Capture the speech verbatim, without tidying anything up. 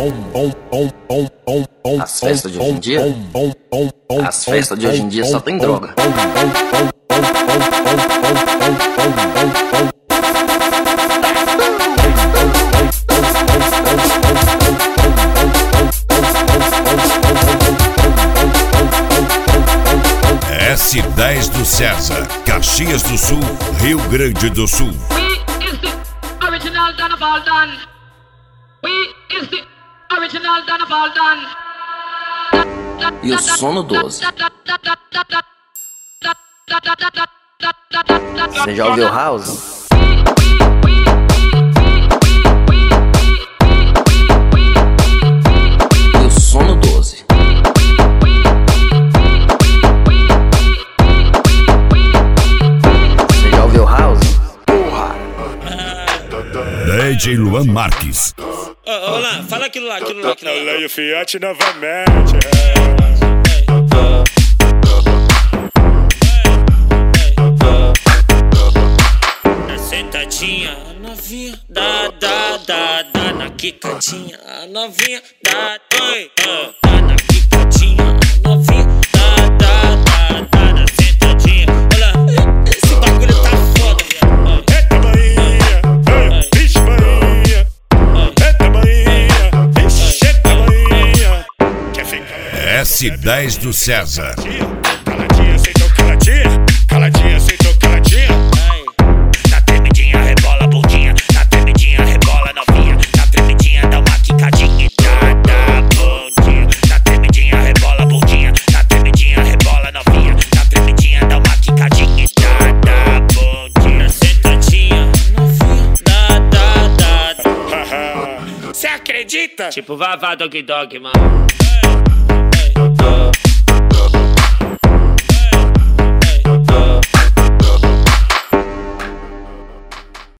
As festas de hoje em dia? As festas de hoje em dia só tem droga. S dez do César, Caxias do Sul, Rio Grande do Sul. We is the original Don of all done. We is the original Don of all done. E o sono doze. Você já ouviu House? E o sono doze. Você já ouviu House? Porra! D J Luan Marques. Ô, ô, Lan, fala aquilo lá, aquilo lá, aquilo lá. Olha o Fiat novamente. Na sentadinha, a novinha, dá, dá, dá, dá na quicadinha, a novinha, dá, oi, ah, dá na quicadinha, a novinha, dá, dá, dá, dá na sentadinha. Olha, esse bagulho tá foda, viado. Eita Bahia, vixe Bahia. Eita Bahia, vixe eita Bahia. Quer ficar? S dez do César. Caladinha, aceitou caladinha. Caladinha, aceitou caladinha. Na tremidinha, rebola a bundinha. Na tremidinha, rebola novinha. Na tremidinha, dá uma quicadinha e dá, dá bundinha. Na tremidinha, rebola a bundinha. Na tremidinha, rebola novinha. Na tremidinha, dá uma quicadinha e dá, dá bundinha. Sentadinha, novinha, dá, dá, dá. Cê acredita? Tipo, vá, vá, dog, dog, mano.